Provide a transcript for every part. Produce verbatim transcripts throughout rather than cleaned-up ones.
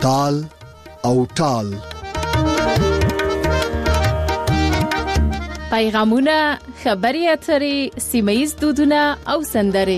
تال او ټال. پیغامونه، خبري اترې، سیمه‌ییز دودونه او سندرې.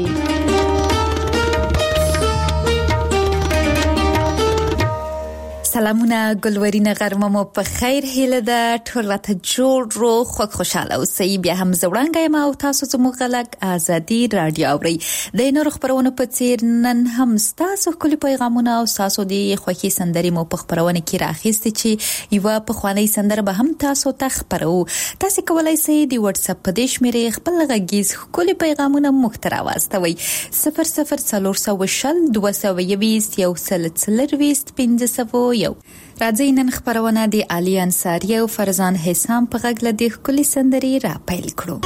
سلامونه ګلورینه غرمه مو په خیر هیله ده ټول ته جوړ رو خوښ خوشاله اوسئ. بیا هم زوړنګ یم او تاسو زموږ غلط ازادي رادیو اورئ. د نور خبرونه په څیر نن هم تاسو کلی پیغامونه او تاسو د خوښي سندري مو په خبرونه کې راخېستي چې یو په خواني سندره به هم تاسو ته خبرو. تاسو کولای شئ د واتس اپ په دې شمیرې خپل غږیز کلی پیغامونه مخترا واستوي صفر صفر څلور سوه شل دوه سوه یویشت یو سل څلرویشت پنځه سوه یو. راځي نن خبرونه د علي انصاری او فرزان حسام په غږ له د کلی سندري را پیل کړو.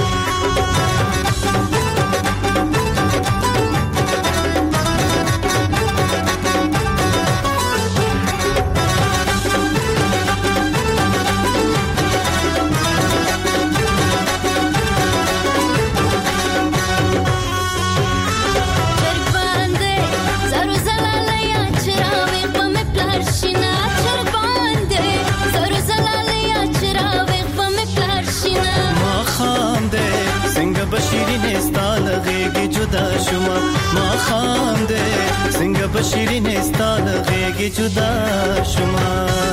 شیرین استاد غیگی جدا شما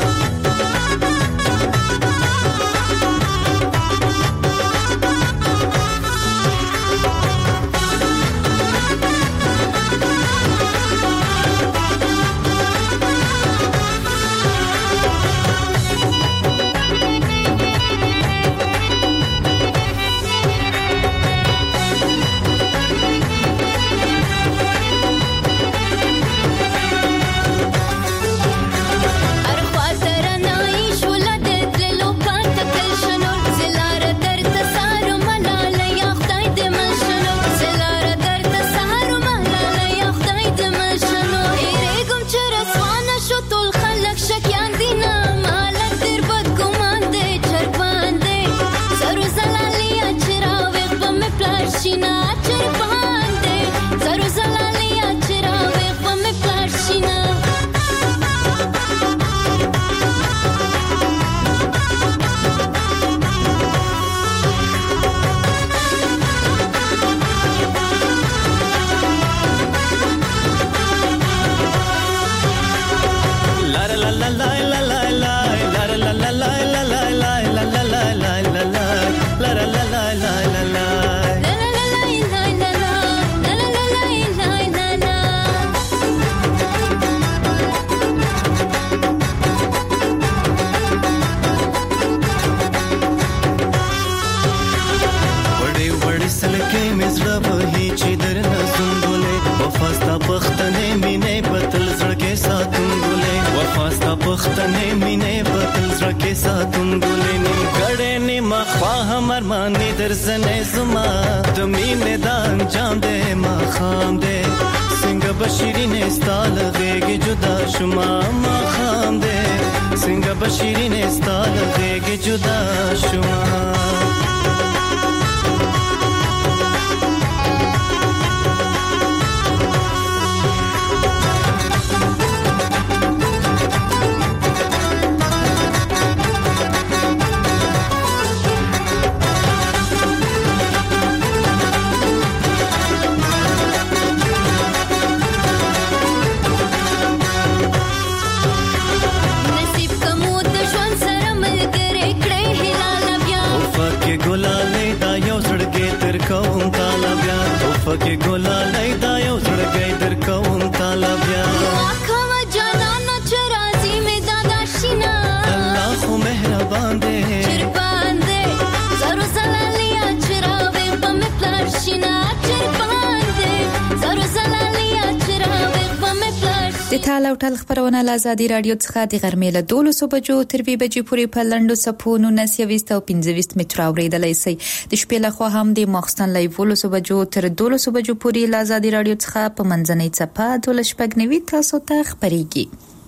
د تال او ټال خبرونه له ازادي رادیو څخه د غرمې له دولسو بجو تر وی بجې پورې په لنډو سپونو نسیويست او پنځويست متر اوریدلای شي. د شپې له خوا هم د ماخستن لایو ولسو بجو تر دولسو بجو پورې له ازادي رادیو څخه په منځنۍ چپه دولس شپږنوي تاسو ته خبريږي.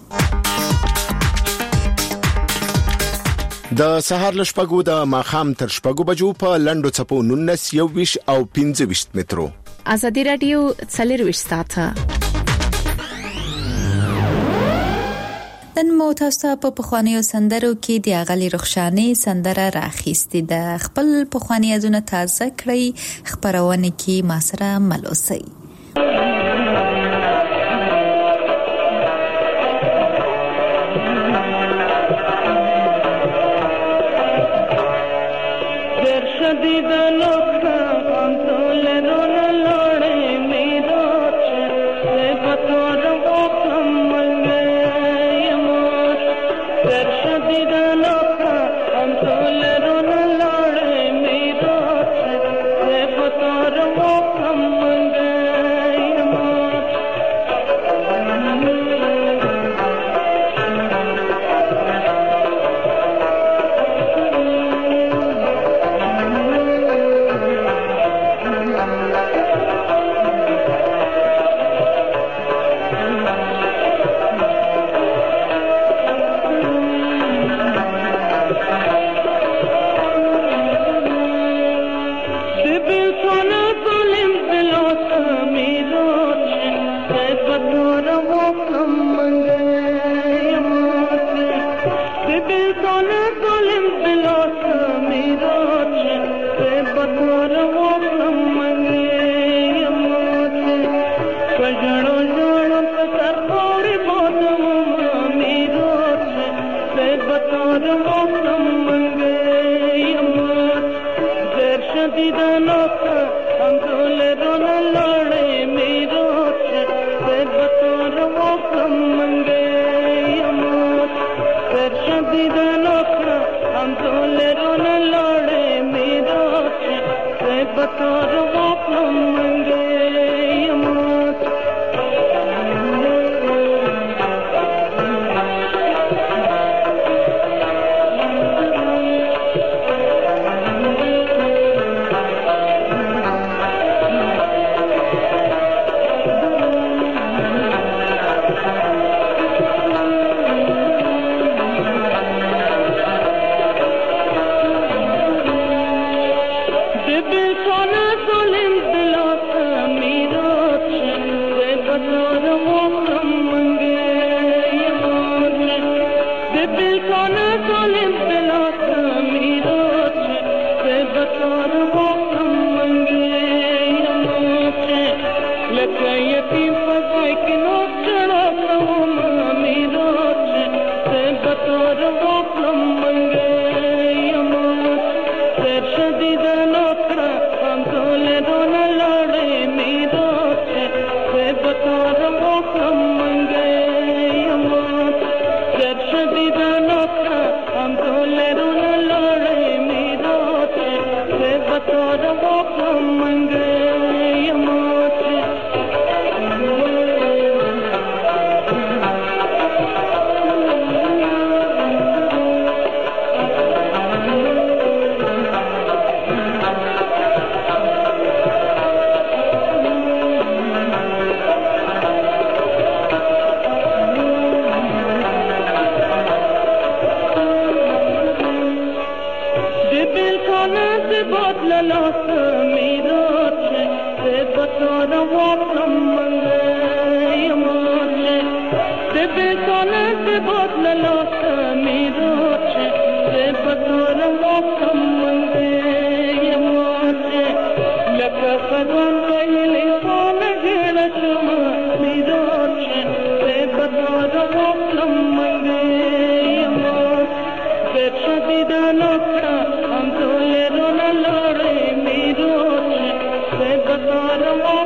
د سهار له شپږو د ماخام تر شپږو بجو په لنډو چپو نونس یوویش او پنځويست مترو. ازادي رادیو څلرويشت ساعته نن مو تاسو ته په پخوانیو سندرو کې د اغلی رخشاني سندره راخیستې ده. خپل پخوانی یادونه تازه کړئ، خبرونه کې ما سره ملوسي.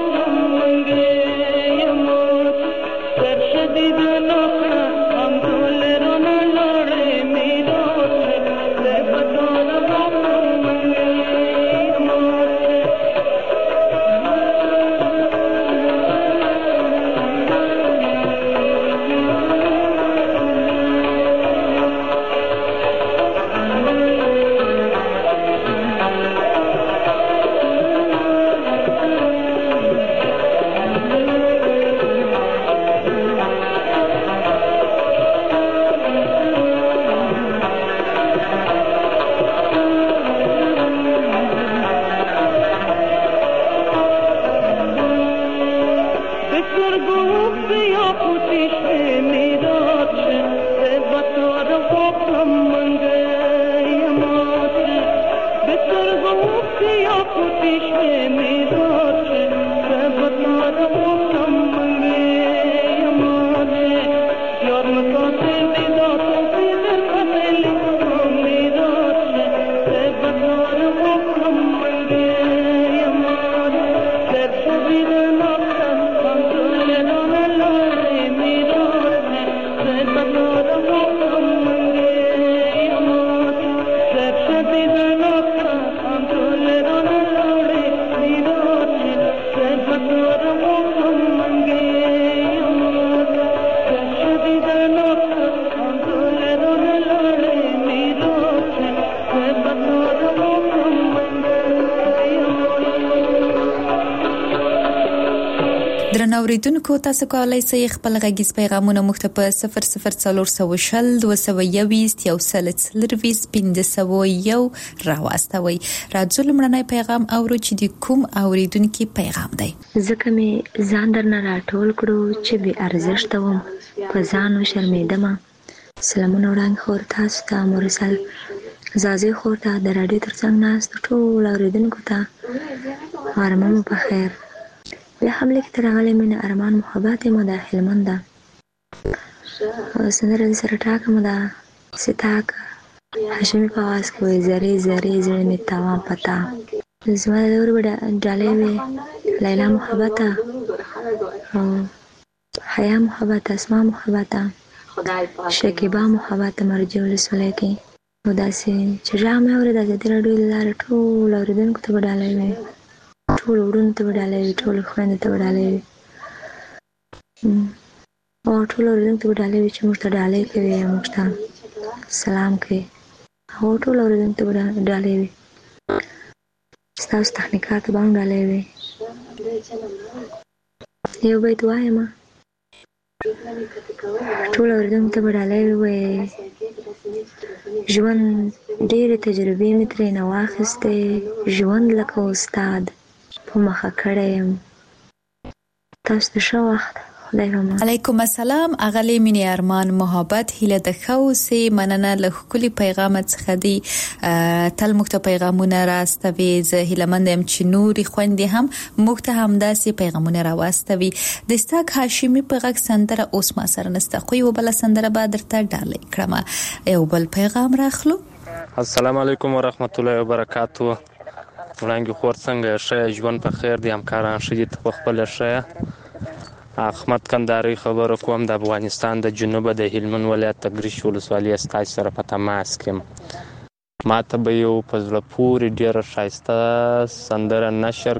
I'm اوریدونکو تاسو کولای شئ خپل غږیز پیغامونه موږ ته په صفر صفر څلور سوه شل دوه سوه یوویشت یو سل څلرویشت پنځه سوه یو راواستوئ. راځو لمړنی پیغام اورو چې د کوم اوریدونکو پیغام دی. ځکه مې ځان درنه راټول کړو چې بې ارزښته وم، په ځان وشرمېدمه. سلامونه وړاندې خور تاسو ته مرسل زازي خور ته د راډیو ترڅنګ ناست ټول اوریدونکو ته ارمان مو په خیر. بیا هم لیک ته راغلی مینه ارمان محبت یم د هلمند ده. سندره دې سره ټاکم ده ستاک هاشمي په آواز کې وایي زری زری زړه مې تاوان پتا. زما د ورور ډالۍ وې لیلا محبت او حیا محبت اسما محبت شکیبا محبت مرجو لسولې کې او داسې چې رامه اورې د دې راډیو لاره ټول اوریدونکو ته ډالۍ وې، ټول ورونو ته ډالۍ وي، ټول خويندو ته ډالۍ وي او ټول ورونو ته ډالۍ وي چې موږ ته ډالۍ کوي، موږ ته سلام کوي او ټول ورونو ته ډالۍ وي. ستاسو تخنیکات باندې ډالۍ وي. یو بیت وایم ټول ورونو ته ډالۍ وي. ژوند ډېرې تجربې مې ترې نه واخیستې، ژوند لکه استاد په مخه کړی یم. تاسو ته ښه وخت. خدای پامان. علیکم السلام. اغلی مینی ارمان محبت هیله د خوسي مننه له خولي پیغام څخه دی. تل مخته پیغامونه راستوي. زه هیله مندم چې نوري خويندې هم مخته هم داسې پیغامونه راوستوي. د استاک هاشمي په غږ سندره اوس ما سره نسته، خو یو بل سندره به درته ډالۍ کړم. یو بل پیغام راخلو. السلام علیکم ورحمت الله وبرکاتو. وړاندې خور څنګه ښه ژوند په خیر دی، همکاران ښه دي، ته خپل ښه. احمد کندهاري خبرو کوم د افغانستان د جنوب د هلمند ولایت د ګریش ولسوالۍ استاد سره په تماس کې. ما ته به یو په زړه پورې ډېره ښایسته سندره نشر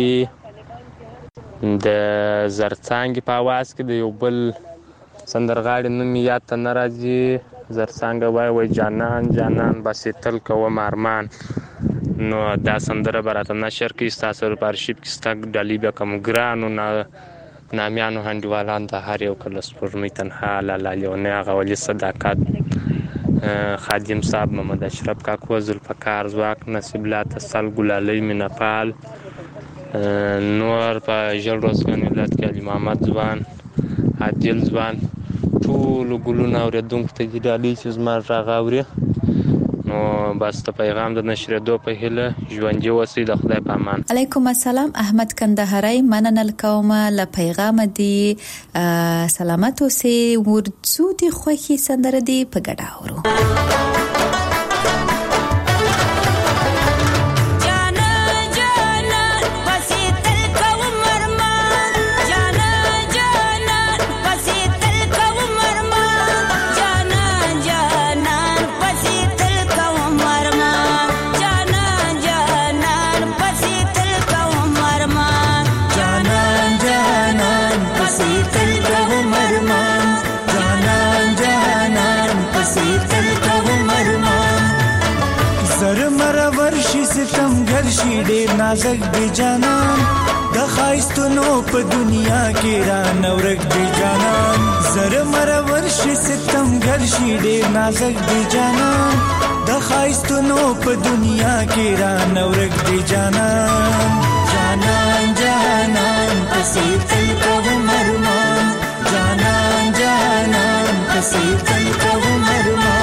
کړي د زرڅانګې په اواز کې. د یو بل سندرغاړي نوم مې یاد ته نه راځي. زرڅانګه وایي وایي جانان جانان بسې تل کوم ارمان. نو دا سندره به راته نشر کړي. ستاسو په ارشیف کې ستا ډالۍ به کوم ګرانو نه نامیانو هنډیوالان د هر یو کله سپوږمۍ تنها لالا لیونی هغه ولي صداقت خادم صاحب محمد اشرف کاکو ذوالفقار ځواک نصیب الله تسل ګلالۍ مینهپال نور په ژړ روزګان ولایت کې علي محمد ځوان عادل ځوان ټولو ګلونه اورېدونکو ته دې ډالۍ چې زما غږ اوري. نو بس د پیغام د نشریدو په هیله ژوندي اوسئ. د خدای په امان. علیکم السلام. احمد کندهاري مننه کومه له پیغام دی. سلامت اوسئ. ورڅو دي خوخي سندره دی په ګډه اورو. شي ډېر نازک دی جانان د خایستونو په دنیا کې را نورک دی جانان زره مرور شي ستمګر شي ډېر نازک دی جانان د خایستونو په دنیا کې را نورک دی جانان جانان جانان پسې تل کوم ارمان جانان جانان پسې تل کوم ارمان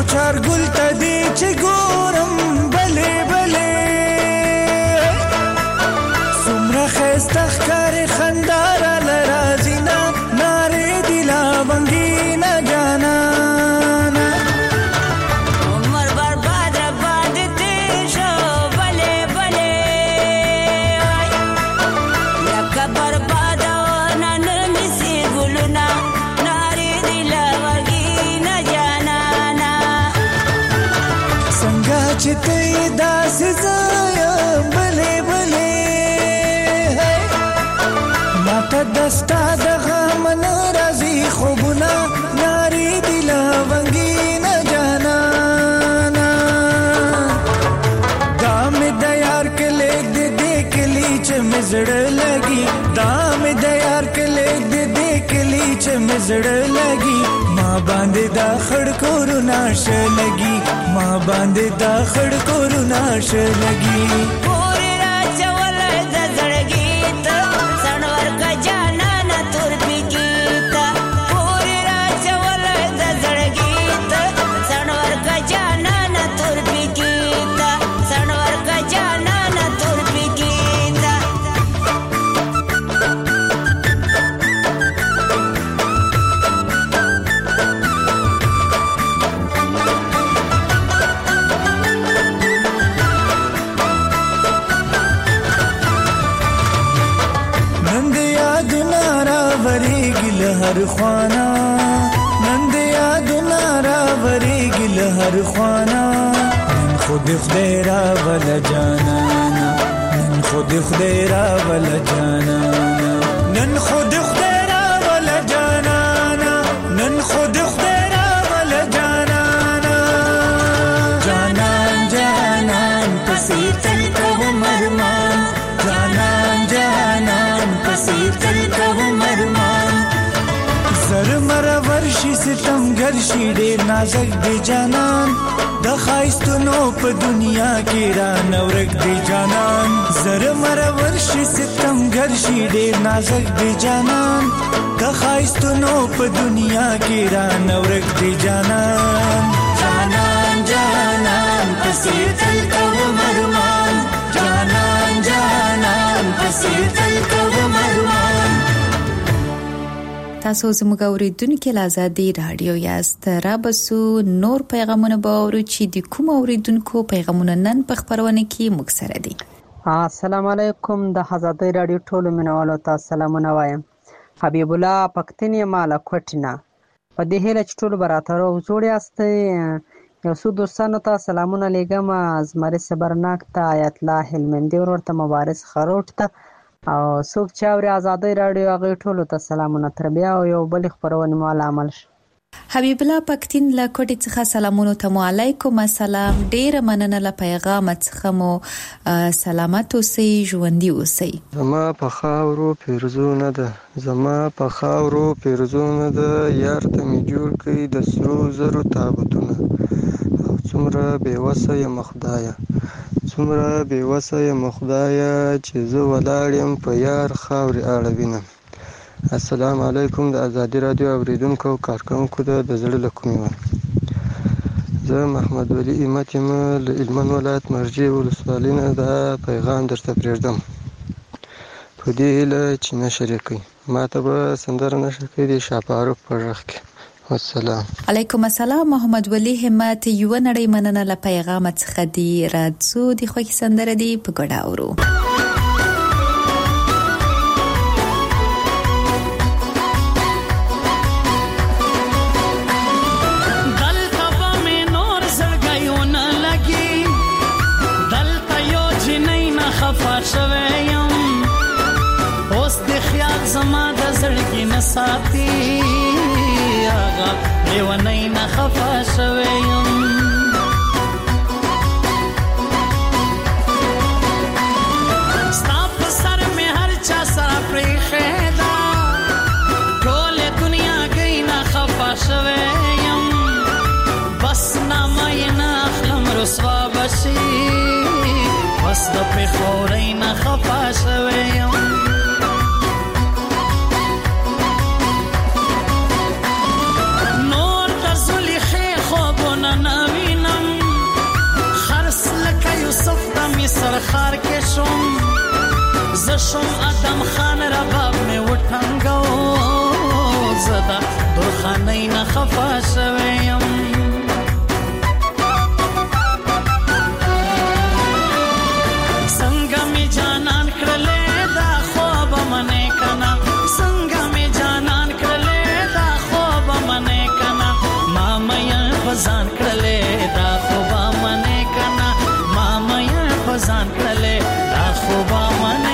چار ګل ته دی چې ګورم بلې بلې څومره ښایسته ښکارې خندا راله راځي نه نارې دي لا بنګینه جانانه عمر برباد رباد تیر شو بلې بلې لکه برباد نن نیسي ګلونه نارې دي لا بنګینه جانانه څنګه چې ته یې داسې زه یم بلې بلې ماته دستا د غم نه راځي خوبونه نارې دي له ونګینه جانانه دا مې د یار کلیک د دې کلی چې مې زړه لګي دا مې د یار کلیک د دې کلی چې مې زړه لګي ما باندې دا خړ کورونه شه لګي ما باندې دا خړ کورونه شه لګي پورې راچول د زړګي ته سنور کا جانانه تور پیګیتا پورې راچول د زړګي ته سنور کا جانانه تور پیګیتا سنور کا جانانه تور پیګیتا نند یادونه راوریږي له هر خوانا نند یادونه راوریږي له هر خوانا نن خود خدای راول جانانا نن خود خدای راول جانانا نن خود خدای راول جانانا نن خود خدای راول جانانا جانان جانان پسې تل کوم ارمان جانان جانان پسې تل کوم ارمان زر مر ورشي ستم ګرشي ډېر نازک دی جانان د ښایستونو په دنیا کې را نورک دی جانان زر مر ورشي ستم ګرشي ډېر نازک دی جانان د ښایستونو په دنیا کې را نورک دی جانان جانان جانان پسې تل کوم ارمان جانان جانان پسې تل کوم ارمان تاسو زموږ اوریدونکو له آزادي رادیو یاست را بسو نور پیغامونه به اورو چې د کوم اوریدونکو پیغامونه نن په خبرونه کې موږ سره دي. السلام علیکم د آزادي رادیو ټولو مینوالو ته سلامونه وایم. حبیب الله پښتون مالا کوټنا په دې هله چې ټول براترو جوړ یاست یو څو دوستانو ته سلامونه لګم زمری صبرناک ته آیت الله هلمندي ورته مبارز خروټ ته او څوک چې اوري آزادي رادیو هغه ټولو ته سلامونه تر بیا یو بل خبرونه مال عمل شي. حبیب الله پښتون له کوټې څخه سلامونه ته علیکم السلام ډیر مننه له پیغام څخه مو سلامت اوسئ ژوندۍ اوسئ. زما په خاورو پیرزونه ده زما په خاورو پیرزونه ده یار ته می جوړ کړي د سرو زرو تابوتونه او څومره بې وسه یم خدایه څومره بې وسه یم خدایه چې زه ولاړ یم په یار خاورې اړوینم. السلام علیکم د آزادي رادیو اوریدونکو او کارکونکو د زړه له کومې وایم زه محمد ولی ایمت یم له هلمند ولایت مرجې ولسوالۍ نه دا پیغام درته پرېږدم په دې هیله چې نشر یې کوئ ماته به سندره نشر کوي د شاپاروک په غږ کې. والسلام علیکم السلام محمد ولی همت یو نړۍ مننه له پیغام څخه دی راځو د خوښ سندره دی په ګډه اورو. زما د زړګي نساتي هغه لیونی نه خفه شوی یم ستا په سر مې هر چا سره پرېښې ده ټولې دنیا گئی نه خفه شوی یم بس نامه یې نه اخلم رسوا به شي بس د پېښورۍ نه خفه شوی یم na شم ادم خان رباب می وټنګو زدا درخانې نه خفا شویم څنګه می جانان کړلې دا خوب منې کنا څنګه می جانان کړلې دا خوب منې کنا ما مې فزان کړلې دا خوب منې کنا ما مې فزان کړلې دا خوب منې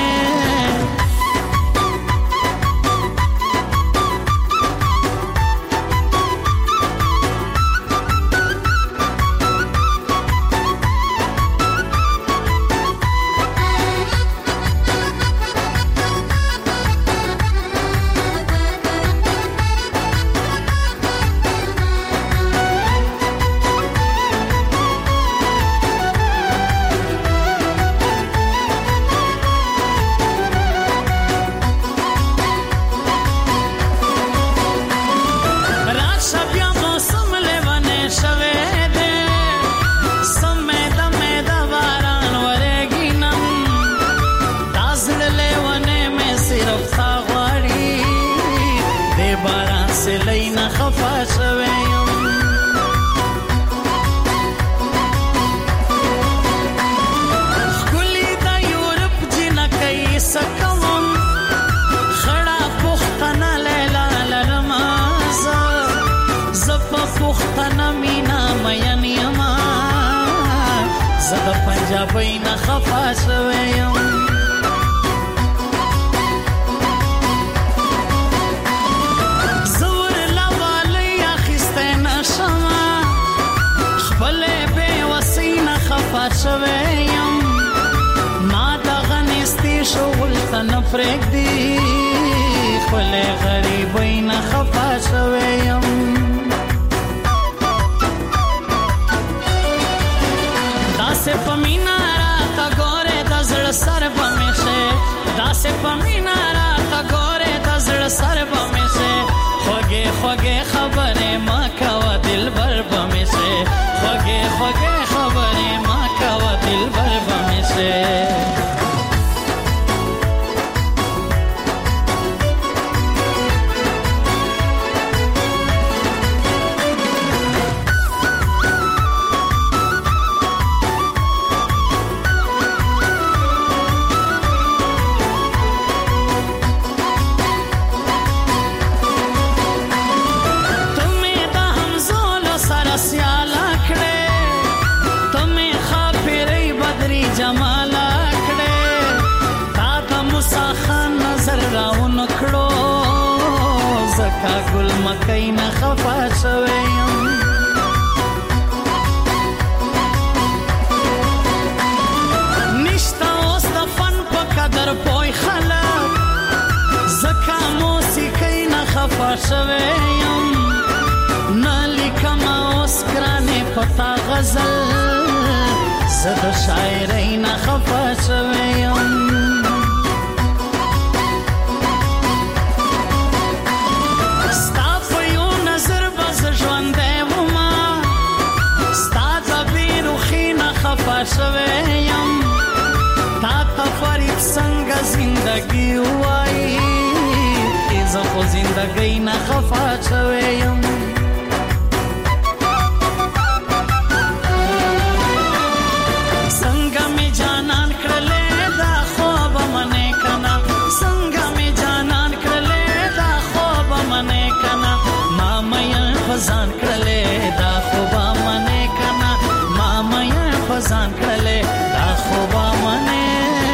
پنجابی نه خفا شویم زور لوالی اخیسته نشما خپل بے وسی نه خفا شویم ما دغه نستی شغل ته نه پرېږدي خپل غریبی نه خفا شویم داسې پمینا راته ګورې د زړه سر به مې شي داسې پمینا راته ګورې د زړه سر به مې شي خوږې خوږې خبرې ما کوه دلبر به مې شي خوږې خوږې خبرې ما کوه دلبر به مې شي گل مکای نه خفا شویم نشتا اوس د فن په قدر پوی خلک زکا موسیقی نه خفا شویم نه لیکم اوس ګرانې پتا غزل زه د شاعرۍ نه خفا شویم شویم تا تا فرید څنګه زندگی وای زه خو زندگی نه خفا شویم څنګه می جانان کړلې دا خوب منې کنا څنګه می جانان کړلې دا خوب منې کنا ما مې فزان کړلې دا خوب منې کنا ما مې فزان کړلې دا خوب منې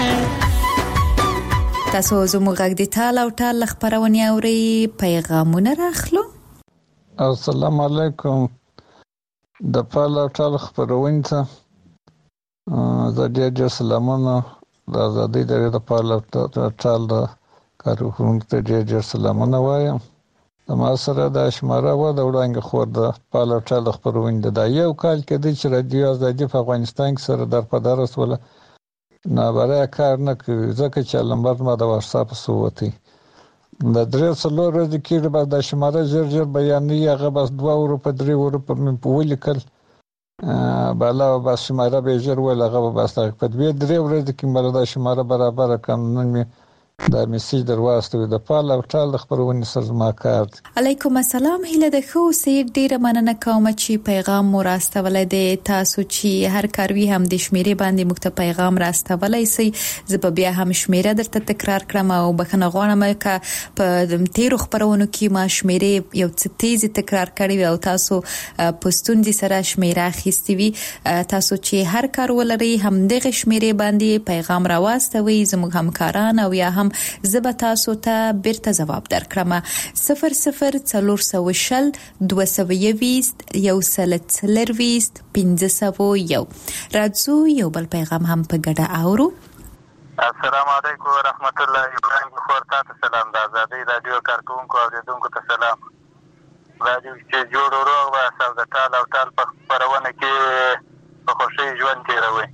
تاسو زموږ غږ د ټال او ټال خبرونه اوري پیغامونه راخلو السلام علیکم د ټال او ټال خبرونه ته زه ډېر ډېر سلامونه د آزادۍ د ټال او ټال د کارکونکو ته ډېر ډېر سلامونه وایم د ما سره د شماره و د وړاندې خور د ټال او ټال خبرونه د یو کال کې د چې رادیو آزادي په افغانستان کې سره در په درس ولا نه برای کار نه کوي ځکه چې لمبر ما د واتس اپ سووتی د درې څلور ورځې کې به د شماره زر زر بیانې هغه بس دوه اورو په درې اورو په من په ولیکل بالا بس شماره به زر ول هغه بس په دې درې ورځې کې مله د شماره برابر قانون می دا میسج درواستوي د پال او ټال د خبرونې سره زما کار دی. علیکم السلام. هله د خو سي ډیره مننه کوم چې پیغام مو راستولای دی. تاسو چې هر کاروي هم د شمیرې باندې مکته پیغام راستولای سي. زه په بیا هم شمیره درته تکرار کړم او بخنه غواړم ک په تیرو خبرونو کې ما شمیرې یو څه تیزی تکرار کړی او تاسو پښتون دي سره شمیره خېستې وي. تاسو چې هر کار ولري هم دغه شمیرې باندې پیغام راواستوي. زموږ همکاران او یا هم زبا تاسو ته بیرته جواب درکړم. صفر صفر څلور سوه شل دوه سوه یویست یو سل څلرویست پنځه سوه یو. راځو یو بل پیغام هم په ګډه اورو. السلام علیکم ورحمت الله وبرکاته. خورتا ته سلام. د آزادۍ رادیو کارکونکو او اوریدونکو ته سلام. رادیو چې جوړ ورو واسه د ټال او ټال په خبرونه کې په خوشي ژوند تیروي.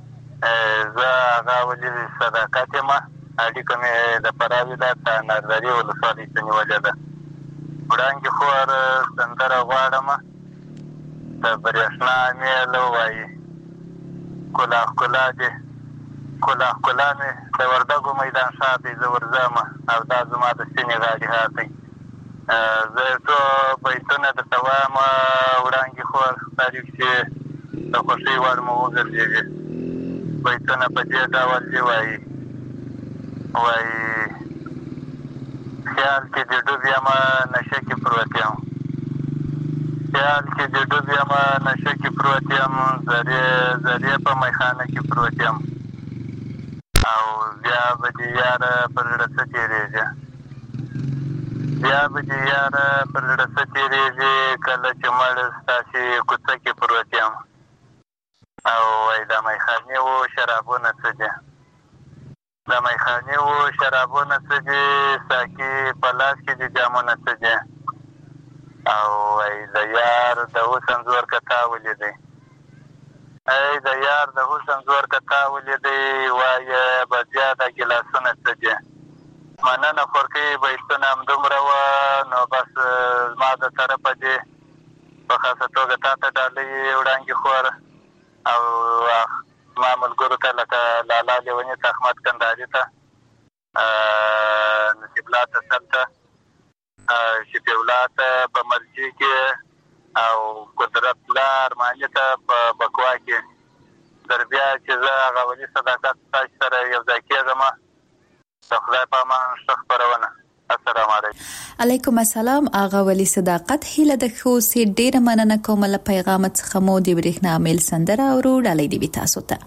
زه هغه ولې صداقت ما اړیکه مې د پراوي د نظریه ولسوالۍ ته نیولې ده. وړاندې خور سندره غواړم د برېښنا میل وایي کولا کولا دې کولا کولا مې د وردګو میدان شاته زه ورځم او دا زما د سینې غاړې هاتي. زه څو بیتونه درته وایم وړاندې خور تاریخ چې د خوښۍ وړ مو وګرځېږي. بیتونه په دې ډول دي وایي وایي خیال کې د ډوب یم نشه کې پروت یم خیال کې د ډوب یم نشه کې پروت یم زرې زرې په میخانه کې پروت یم او بیا به دې یاره پر زړه څه تېرېږي بیا به دې یاره پر زړه څه تېرېږي کله چې مړ ستاسې کوڅه کې پروت یم او وایي دا میخانې و شرابونه څه دي د میخانې و شرابونه څه دي ساقي په لاس کې دي جامونه څه دي او ای د یار د حسن زور که تا ولیدی ای د یار د حسن زور که تا ولیدی وایه بزیا د ګیلاسونه څه دي. مننه خورکۍ بیتونه همدومره وه نو بس زما د طرفه دي په خاصه توګه تا ته ډالۍ وړاندې خور او ما ملګرو ته لکه لالا لیوني ته احمد کندهاري ته نصیب الله ته سل ته شفیع الله ته په مرجي کې او قدرت الله ارماني ته په بکوا کې در بیا چې زه هغه ولي صداقت تاسو سره یو ځای کېږم د خدای په امان ښه خپرونه. السلام علیکم. علیکم السلام. آغا ولی صداقت هیله د خو سي ډیره مننه کوم له پیغام څخه مو د برېښنا میل سندره او ډالۍ دی تاسو ته.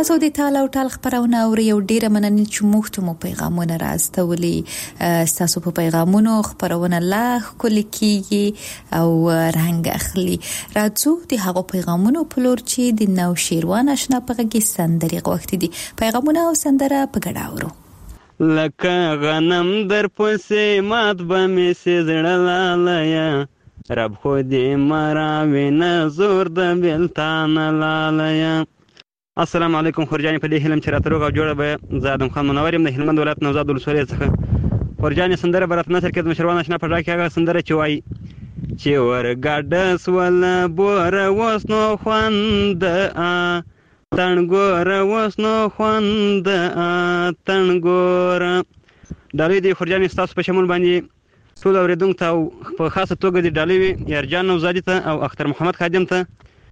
تاسو د تال او ټال خبرونه او یو ډیره مننه چې موږ ته مو پیغامونه راستولي تاسو په پیغامونو خبرونه لا کول کیږي او رنګ اخلي راځو د هغه پیغامونو په لور چې د نو شیروان آشنا پغږی سندري وخت دي پیغامونه او سندره په ګډا ورو لکه غنم در پسې مات به مې سزړلاله رب خو دې مراوي نه زور د بلتان لاله. السلام علیکم خورجانې په دې هیلم چې راته روغ او جوړه به زه ادم خان منور یم د هلمند ولایت نوزاد ولسوالۍ څخه. خورجانې سندره به راته نثر کې د مشروان اشنا په ډاګ کې هغه سندره چې وایي چې ورګډه سوله بوره اوس نو خوند تڼګوره اوس نو خوند تڼګوره. ډالۍ دې خورجانې ستاسو په شمول باندې ټول اورېدونکو ته او په خاصه توګه د ډالۍ وي یارجان نوزادي ته او اختر محمد خادم ته.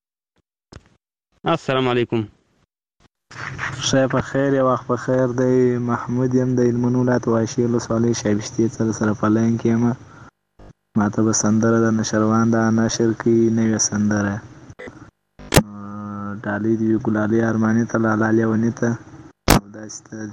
السلام علیکم. شای په خیر یا وخت په خیر دی. محمود یم د هلمند ولایت واشي ولسوالۍ شایبشتې سره سره په لاین کې یم. ما ته به سندره د نشروان د نشر کوي نوې سندره ډالۍ دي ګلالۍ ارماني ته لالا لیوني ته او داسې ته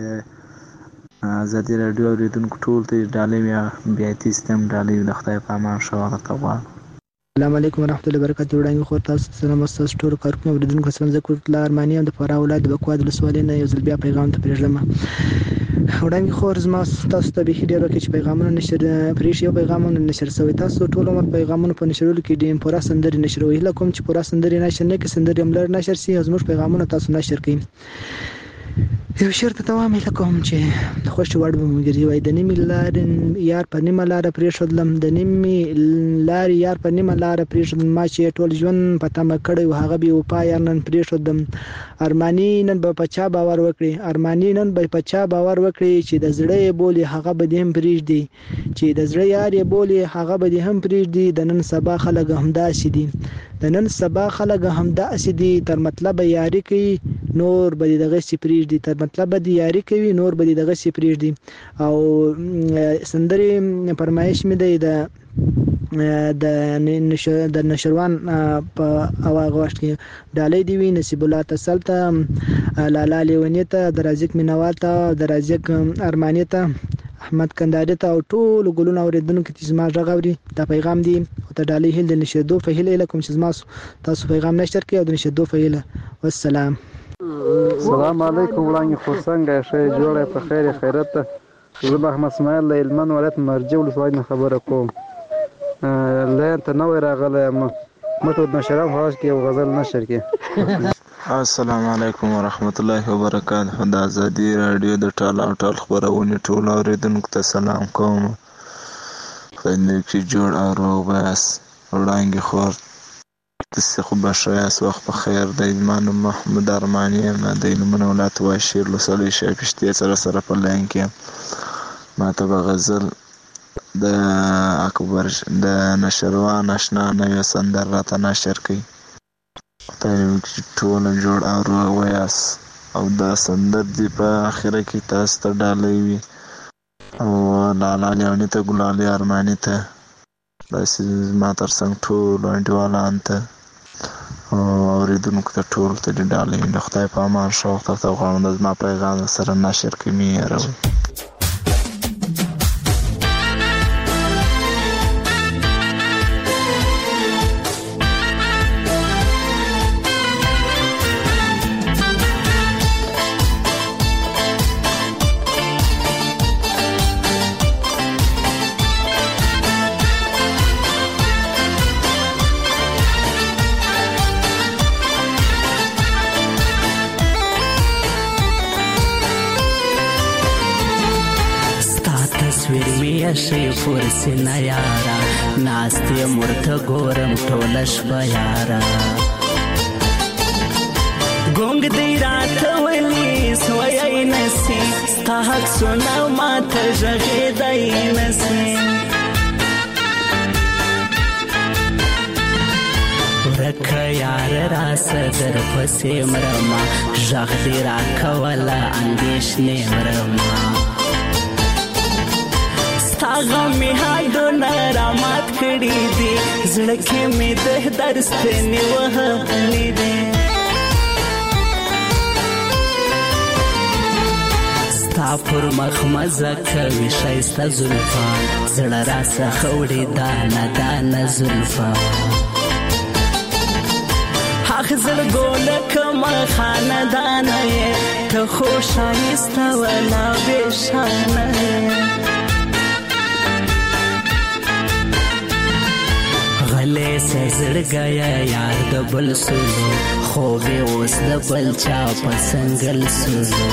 د ازادي راډیو اورېدونکو ټول ته ډالۍ بیا تیستم ډالۍ د خدای په امان ښه وخت غواړم. السلام علیکم ورحمت الله وبرکاته. وړاندې خو تاسو سلام تاسو ټول کارکونکو اوریدونکو سلام زه کوټ لا ارماني د فراه ولایت د بکواد ولسوالۍ نه یو ځل بیا پیغام ته پرېږدم. وړاندې خو زما تاسو ته به ډیر وکړي چې پیغامونه نشر پرېښ یو پیغامونه نشر شوی تاسو ټول عمر پیغامونه په نشرولو کې ډیم پورا سندري نشروي هله کوم چې پورا سندري نشر نه کې سندري املر نشر سي زموږ پیغامونه تاسو نشر کړئ. یو شرط ته وامه لکوم چې د خوش وړ به مګری وای د نیمه لار یار په نیمه لار پرېښودلم د نیمه لار یار په نیمه لار پرېښودم ما چې ټول ژوند په تمه کړی هغه به وپا یار نن پرېښودم. ارمانی نن به پچا باور وکړي ارمانی نن به پچا باور وکړي چې د زړه بولی هغه به دیم پرېږدي چې د زړه یار بولی هغه به هم پرېږدي. د نن سبا خلک همدا سي دي د نن سبا خلک همدا سي دي تر مطلب یاري کوي نور به دغه سي پرېږدي تر مطلب دی یاري کوي نور به دغه سي پرېږدي. او سندري فرمایش مې دی د د د نشروان په اواغ واشت کې ډالۍ دی وی نصیب الله تسل ته لالا لیونی ته د رازق مینوال ته د رازق ارمانی ته احمد کنداري ته او ټول ګلونه اوریدونکو چې زما غاوري دا پیغام دی او ته ډالۍ هیل د نشدو په هیله لکم چې زما تاسو پیغام نشر کړئ او د نشدو په هیله. والسلام. السلام علیکم. وړاندې خو څنګه شې جوړه په خیر خیرت ته زه احمد اسماعیل له هلمند ولایت مرجع ولسوالۍ نه خبره کوم. لین ته نو راغله مټو د نشرام حواس کې یو غزل نشر کې. السلام علیکم ورحمت الله وبرکاته. د ازادي راډیو د ټال او ټال خبرونه ټول اوریدونکو ته سلام کوم. خدای دې جوړ او روغ وایاست. وړاندې خور تاسو خو بشایاست وخت په خیر د ایمان محمود ارمانی ما د هلمند ولایت واشي ولسوالۍ شایبشتې سره سره په لاین کې ما ته به غزل د اکبر د نشروان آشنا نوې سندره راته نشر کړي. خدای دې ټول جوړ او روغ وایاست او دا سندر دې په اخره کې تاسو ته ډالۍ وي او لالا لیوني ته ګلالۍ ارماني ته داسې زما تر څنګ ټولو انډیوالانو ته او اوریدونکو ته ټول ته دې ډالۍ وي. د خدای په امان ښه وخت درته غواړم. د زما پیغام سره نشر کړئ مې هېروئ. شي فرسي نه یارا ناستې مرته ګورم ټوله شپه یارا ګونګ دی راته ولي سوی نسي ستا حق سونه ماته غږېدی نسي ورکه یار راسه در پسې مرما غږ دی راکوله اندېښنې مرما غمي هادونه رامات کړي دي زړه کې مې د درستنې وهلې دي ستا پر مخ مزه کوي ښایسته زلفان زړه راڅخه وړي دانه دانه زلفان حق زړګو لکه خاندانه یې ته خو ښایسته ولا بېشانه یې غلی سه زړګیه یار د بل سولو خوب یې اوس د بل چا په څنګل سولو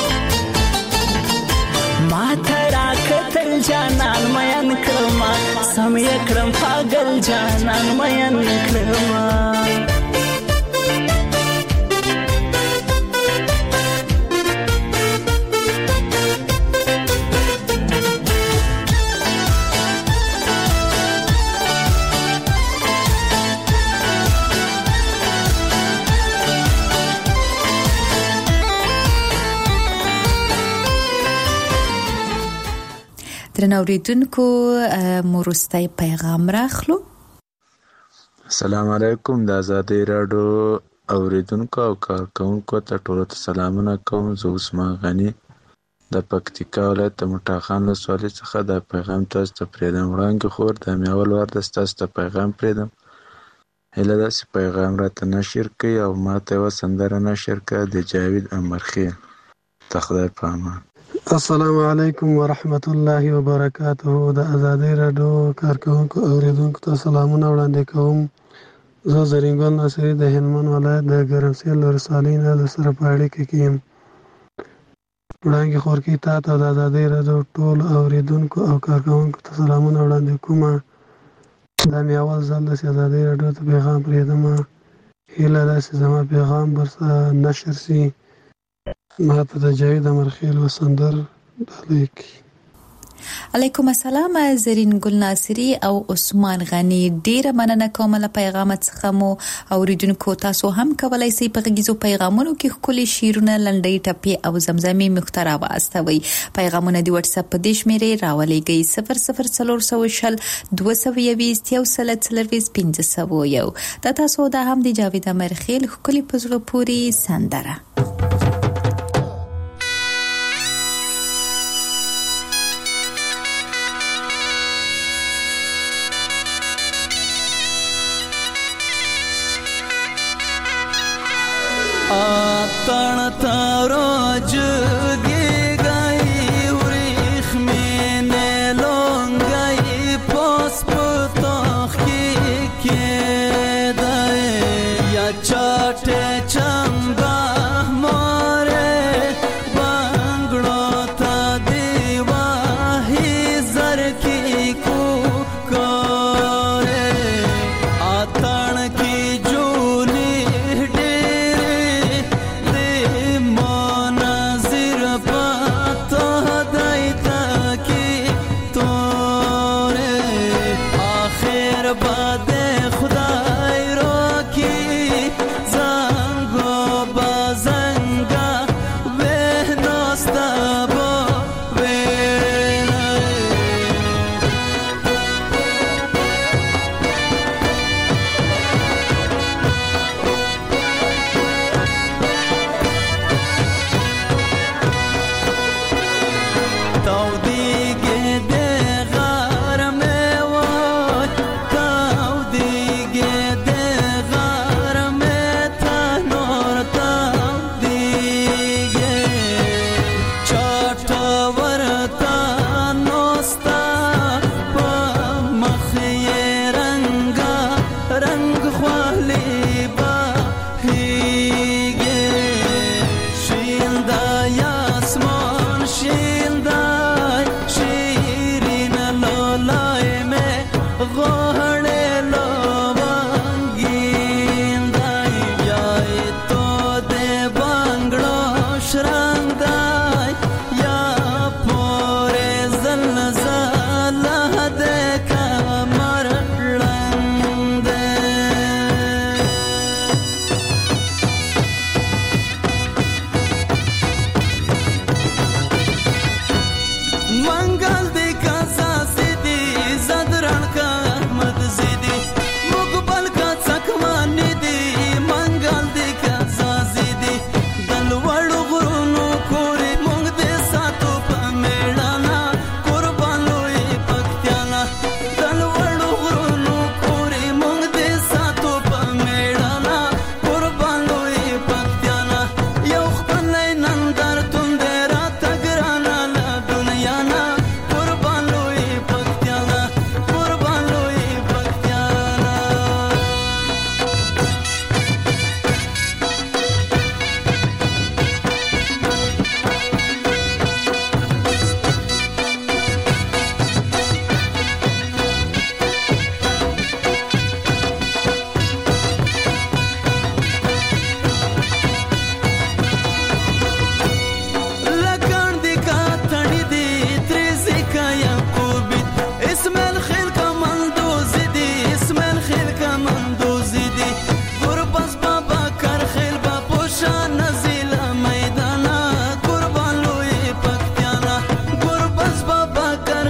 ما ته راکتل جانان مین کړما سم یې کړم پاگل جانان مین کړما درنوریدونکو مرستای پیغام راخلو. السلام علیکم د آزادۍ راډیو اوریدونکو او کارکونکو ته ټولو ته سلامونه کوم. زه عثمان غني د پکتیکا ولایت د مټاخان ولسوالۍ څخه دا پیغام تاسو ته پرېږدم. وړاندې خور د مې اول وار ده ستاسو ته پیغام پرېږدم. هیله ده چې پیغام راته نشر کړئ او ما ته یوه سندره نشر کړه د جاوید امرخیل. ته خدای په امان. السلام علیکم ورحمت الله وبرکاته. د آزادۍ راډیو کارکونکو اوریدونکو ته سلامونه وړاندې کوم. زه زرینګل ناصري د هلمند ولایت د ګرمسیر له ولسوالۍ نه درسره په اړیکه کې یم. وړاندې خورکۍ تا ته د آزادۍ راډیو ټولو اوریدونکو او کارکونکو ته سلامونه وړاندې کومه. دا مې اول ځل ده چې آزادۍ راډیو ته پیغام پرېږدم. هیله ده چې زما پیغام ورسره نشر شي. ما ته د جاوید امرخیل و سندر ډالۍ کړي. علیکم السلام زرین ګل ناصری او عثمان غنی، ډیره مننه کوم له پیغام څخه مو اوریدونکو. تاسو هم کولای شئ په غږیزو پیغامونو کې خپل شیرونه لنډۍ ټپې او زمزمې مخترا واستوي. پیغامونه دی واتس اپ په دې شمیرې راولېږئ صفر صفر څلور سوه شل دوه سوه یویشت یو سل څلرویشت پنځه سوه یو. دا تاسو دا هم د جاوید امرخیل ښکلې په زړه پورې سندره. तण तरोज गे गई उरिख में ने लोंगई पोस्प तोख के दे या चाटे चंबा मोर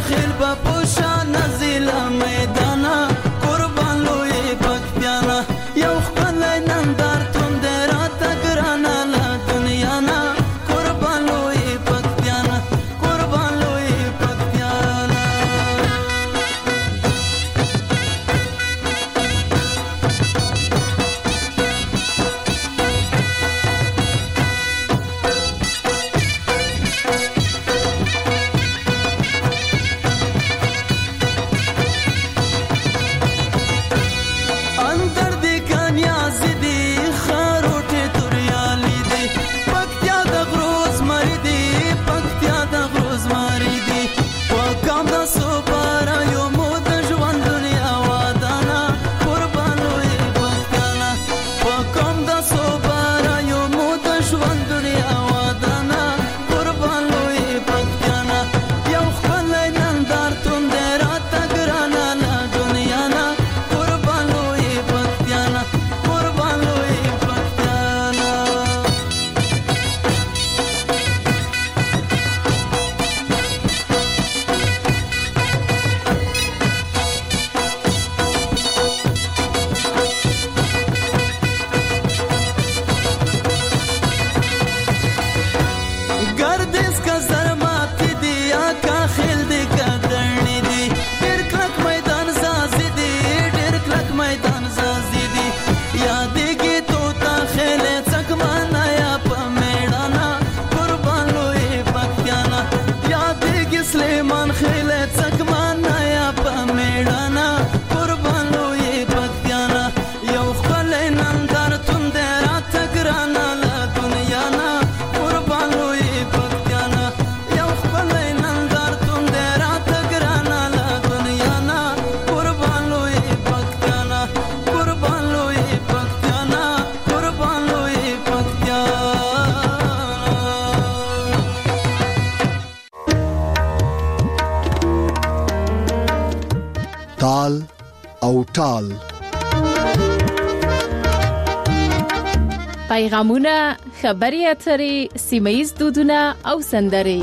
داخل با پوشا نزیل میدانا قربان لوی پکتیانا یو خپل نندار تون درا تگرانا لا دنیا نا قربان لوی پکتیانا قربان لوی پکتیانا تال او ټال پیغامونه، خبري اترې، سیمه‌ییز دودونه او سندرې.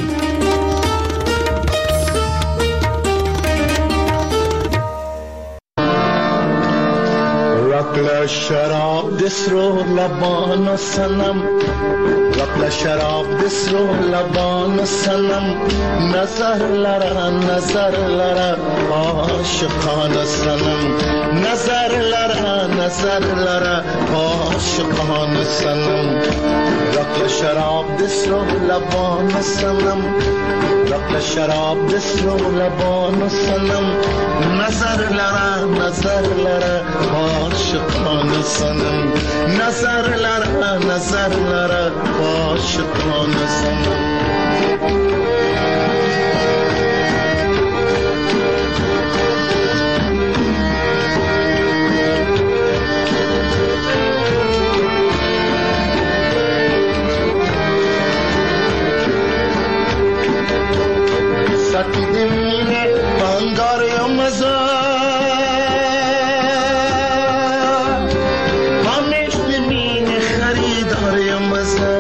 رکل شراب دسرو لبان سنم رکل شراب دسرو لبان سنم نظر لرا نظر لرا عاشقان سنم نظر لرا نظر لرا عاشقان سنم رکل شراب دسرو لبان سنم رکل شراب دسرو لبان سنم نظر لرا نظر لرا عاشقان سنم نظر لرا نظر لرا عاشقان سنم ساتی دمینه بانگار مزا همیش دمینه خریدار مزا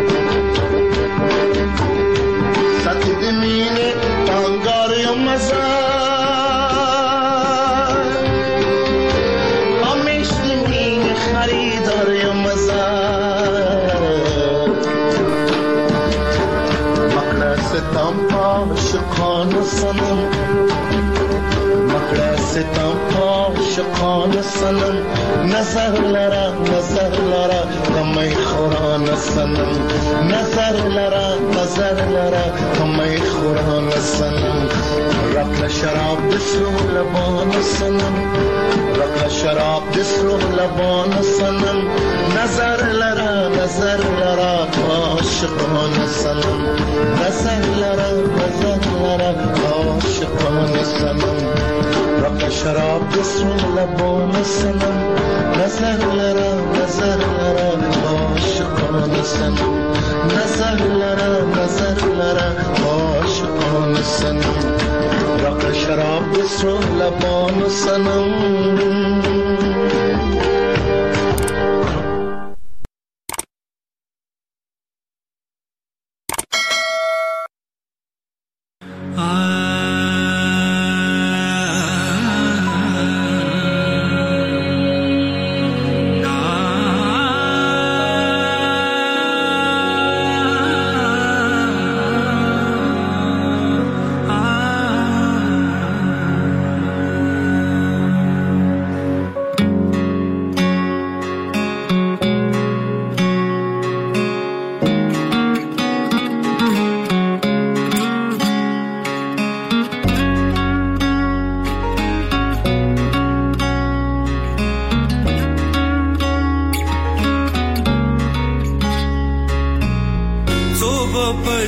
ساتی دمینه بانگار مزا همیش دمینه خریدار مزا ستم عاشقان سنم مکڑا ستم عاشقان سنم نظر لرا نظر لرا کمی خوران سنم نظر لرا نظر لرا کمی خوران سنم رکل شراب دسرو لبان سنم رکل شراب دسرو لبان سنم نظر لرا نظر لرا عاشقان سنم نظر لرا نظر لرا عاشقان سنم رکل شراب دسرو لبان سنم نظر لرا نظر لرا عاشقان سنم نظر لرا نظر لرا عاشقان سنم رکل شراب دسرو لبان سنم I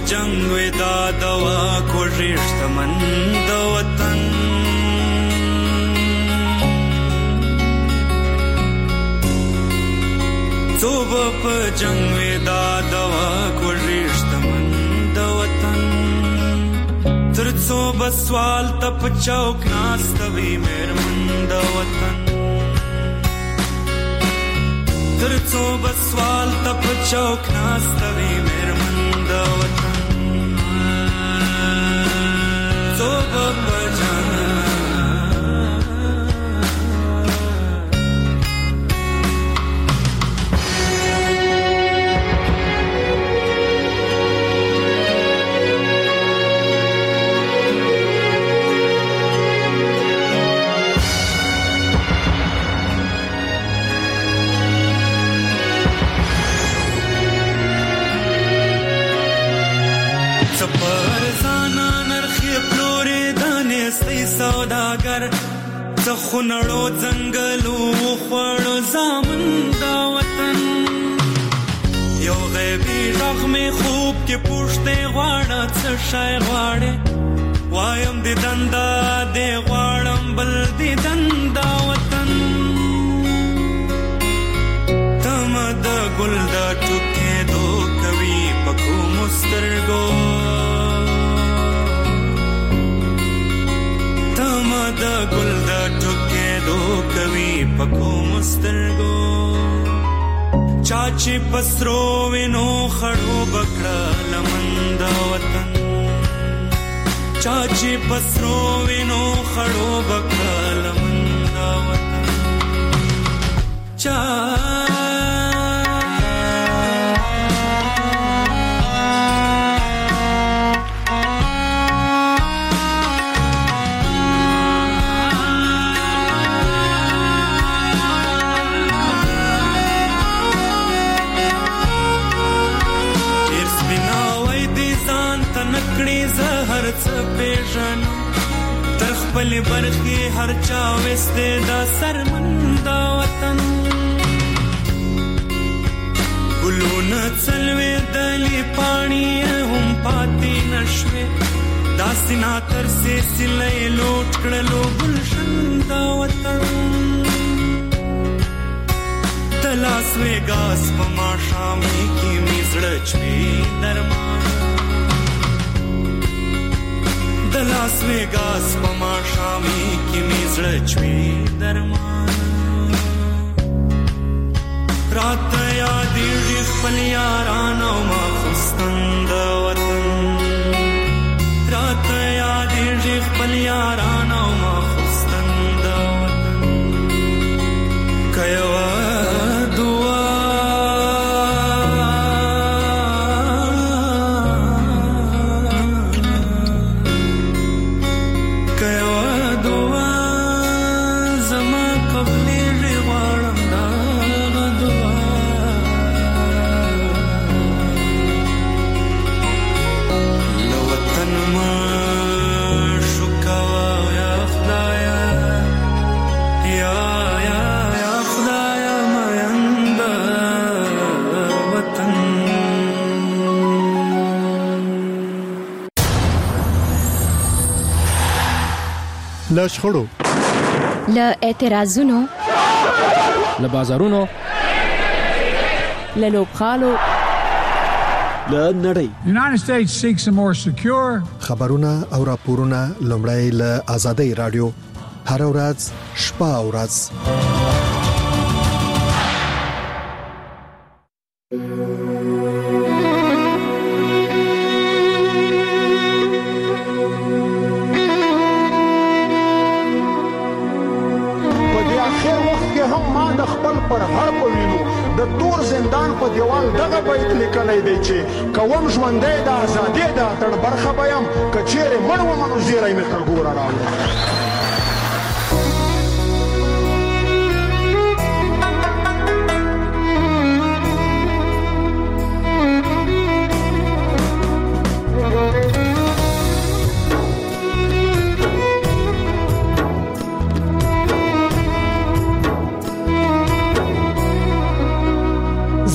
جنگ وې دا دوا کوږې شتمن د وطن څو به په جنگ وې دا دوا کوږې شتمن د وطن تر څو به سوال ته په چوک ناسته وي مېرمن د وطن تر څو به سوال ته په چوک ناسته وي مېرمن د وطن څو به په جنګ سوداګر څه خونړو ځنګلو خوړو زامن دا وطن یو غیبي غږ مې خوب کې پوښتې غواړه څه شی غواړې وایم دې دنده دې غواړم بل دې دنده وطن تمه د ګل د ټوکېدو کوي په کومو سترګو د ګل د ټوکېدو کوي په کومو سترګو چا چې په سرو وینو خړو بکړه لمن د وطن چا چې په سرو وینو خړو بکړه لمن د وطن چا تر خپل برخي هر چا وسته دا سرمند وطن ګلونه څلوي دلی پانی هم پاتې نشوي دا سینا تر سه سلې لوټ کړلو ګلشن دا وطن تلاس وګاس په ما شامي کې میزړ چوي درمان د لاس وګاس په ما شامي کې میزړ چوي درمان رات یادېږي خپل یارانو ما خستن د وطن رات یادېږي خپل یارانو ما خستن د وطن که یوه دعا له شخړو له اعتراضونو له بازارونو له لوبغالو له نړۍ United States seeks a more secure خبرونه او راپورونه لومړی له آزادۍ رادیو هر ورځ شپه او ورځ پر هر پوینو د تور زندان په دیوال دغه بیت لیکلای دی چې کوم ژوندې د ازادۍ د تړ برخه بیم کچېره مړو منو زیرای مې تر ګور راوړل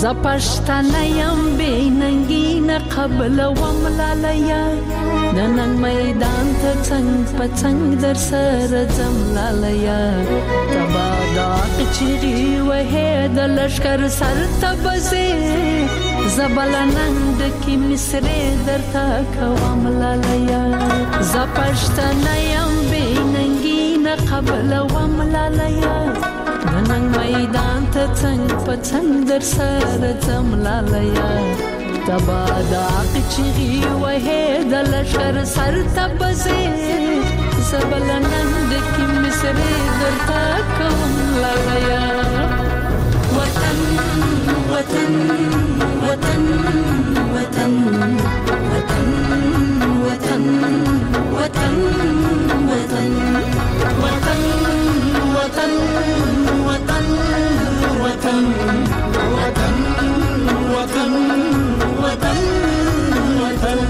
زپشتنه یم بی ننگین قبل وم لالیا د نن میدان ته څنګ په څنګ در سره ځم لالیا تبا دا چیغي وه د لشکر سر ته بزې زبل نند کی مصری در تا کوم لالیا زپشتنه یم بی ننگین قبل وم لالیا نن میدان ته څنګ په څنګ در سره ځم لالیا تبا دا چیغي وه د لشکر سر ته بزې زبل نند کی مصری در تا کوم لالیا وطن وطن وطن وطن وطن وطن وطن وطن وطن وطن وطن وطن وطن وطن وطن وطن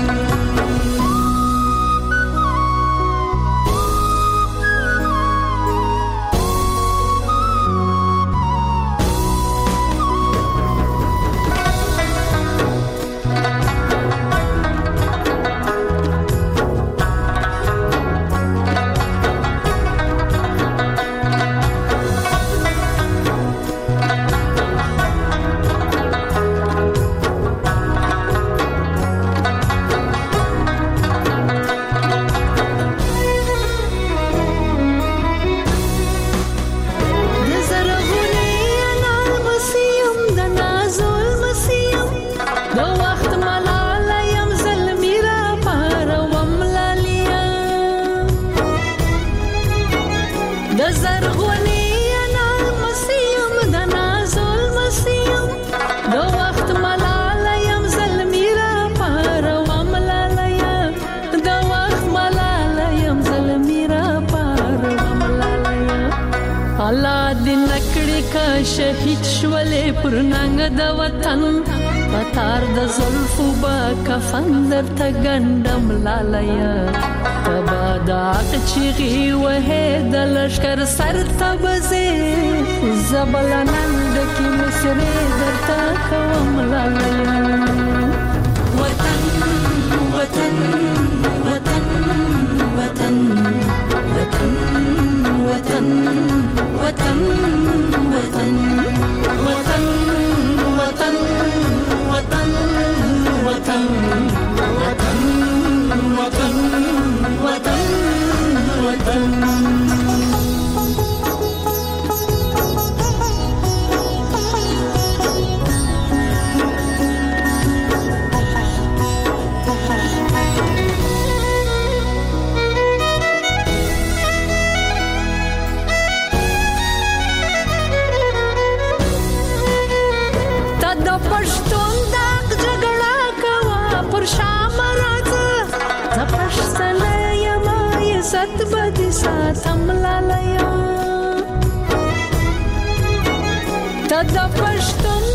شهید شولې پر ننګ د وطن پتار د زلفو با کفن در ته ګندم لالیا تبا دا چیغي وه د لشکر سر ته بزې زبل نند کی مصری در ته کوم لالیا وطن وطن وطن وطن وطن وطن وطن وطن وطن وطن وطن وطن وطن وطن وطن د پښتون